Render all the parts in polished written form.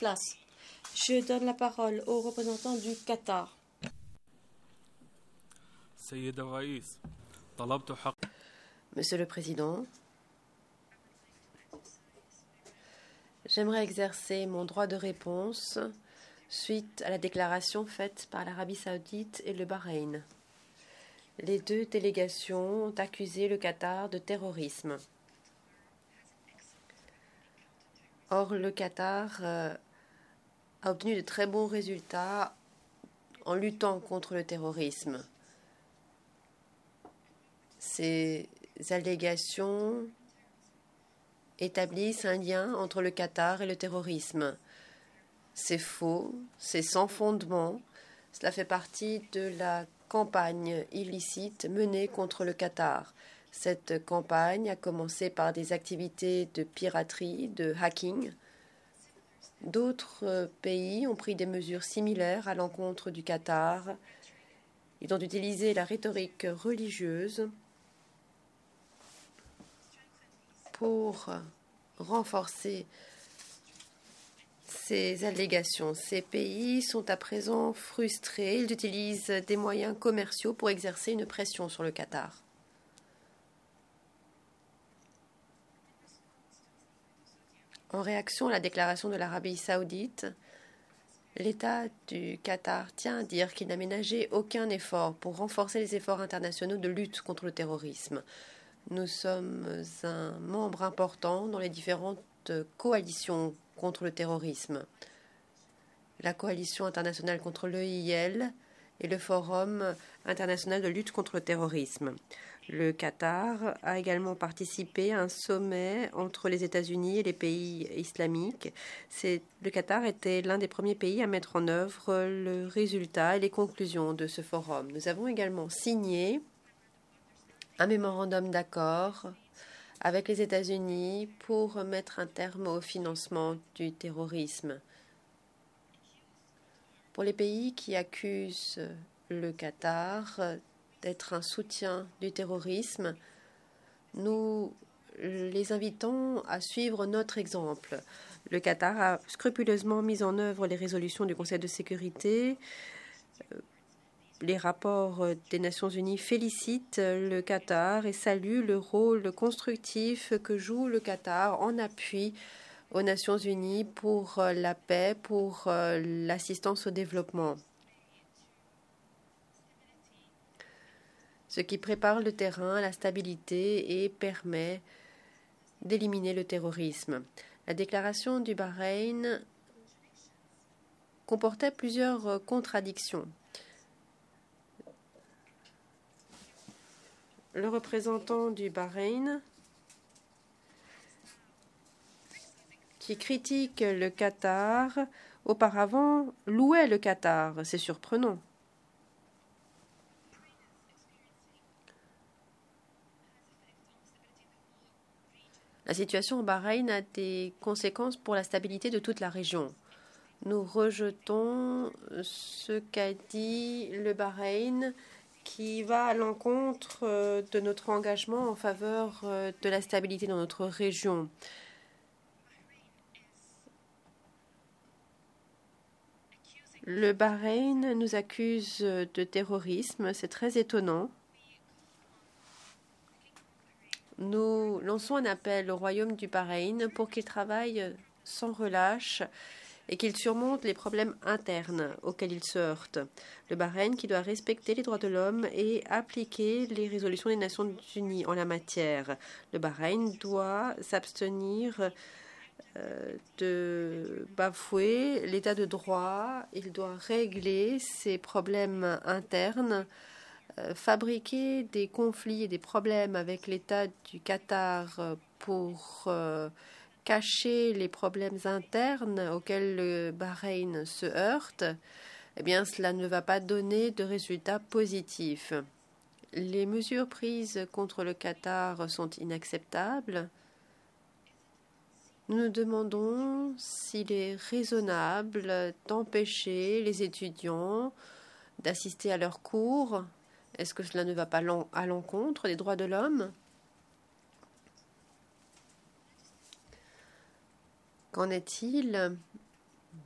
place. Je donne la parole au représentant du Qatar. Monsieur le Président, j'aimerais exercer mon droit de réponse suite à la déclaration faite par l'Arabie saoudite et le Bahreïn. Les deux délégations ont accusé le Qatar de terrorisme. Or, le Qatar a obtenu de très bons résultats en luttant contre le terrorisme. Ces allégations établissent un lien entre le Qatar et le terrorisme. C'est faux, c'est sans fondement. Cela fait partie de la campagne illicite menée contre le Qatar. Cette campagne a commencé par des activités de piraterie, de hacking. D'autres pays ont pris des mesures similaires à l'encontre du Qatar. Ils ont utilisé la rhétorique religieuse pour renforcer ces allégations. Ces pays sont à présent frustrés. Ils utilisent des moyens commerciaux pour exercer une pression sur le Qatar. En réaction à la déclaration de l'Arabie saoudite, l'État du Qatar tient à dire qu'il n'a ménagé aucun effort pour renforcer les efforts internationaux de lutte contre le terrorisme. Nous sommes un membre important dans les différentes coalitions contre le terrorisme. La coalition internationale contre l'EIL et le Forum international de lutte contre le terrorisme. Le Qatar a également participé à un sommet entre les États-Unis et les pays islamiques. Le Qatar était l'un des premiers pays à mettre en œuvre le résultat et les conclusions de ce forum. Nous avons également signé un mémorandum d'accord avec les États-Unis pour mettre un terme au financement du terrorisme. Pour les pays qui accusent le Qatar d'être un soutien du terrorisme, nous les invitons à suivre notre exemple. Le Qatar a scrupuleusement mis en œuvre les résolutions du Conseil de sécurité. Les rapports des Nations Unies félicitent le Qatar et saluent le rôle constructif que joue le Qatar en appui aux Nations Unies pour la paix, pour l'assistance au développement. Ce qui prépare le terrain à la stabilité et permet d'éliminer le terrorisme. La déclaration du Bahreïn comportait plusieurs contradictions. Le représentant du Bahreïn, qui critique le Qatar, auparavant louait le Qatar. C'est surprenant. La situation au Bahreïn a des conséquences pour la stabilité de toute la région. Nous rejetons ce qu'a dit le Bahreïn, qui va à l'encontre de notre engagement en faveur de la stabilité dans notre région. Le Bahreïn nous accuse de terrorisme, c'est très étonnant. Nous lançons un appel au Royaume du Bahreïn pour qu'il travaille sans relâche et qu'il surmonte les problèmes internes auxquels il se heurte. Le Bahreïn qui doit respecter les droits de l'homme et appliquer les résolutions des Nations Unies en la matière. Le Bahreïn doit s'abstenir de bafouer l'état de droit. Il doit régler ses problèmes internes, fabriquer des conflits et des problèmes avec l'État du Qatar pour cacher les problèmes internes auxquels le Bahreïn se heurte, eh bien, cela ne va pas donner de résultats positifs. Les mesures prises contre le Qatar sont inacceptables. Nous nous demandons s'il est raisonnable d'empêcher les étudiants d'assister à leurs cours. Est-ce que cela ne va pas à l'encontre des droits de l'homme ? Qu'en est-il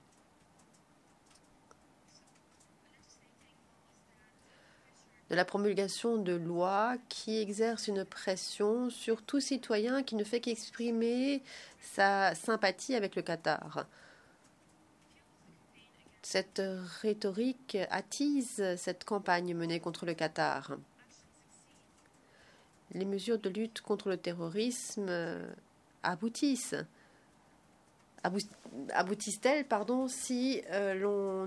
de la promulgation de lois qui exercent une pression sur tout citoyen qui ne fait qu'exprimer sa sympathie avec le Qatar. Cette rhétorique attise cette campagne menée contre le Qatar. Les mesures de lutte contre le terrorisme aboutissent-elles, si l'on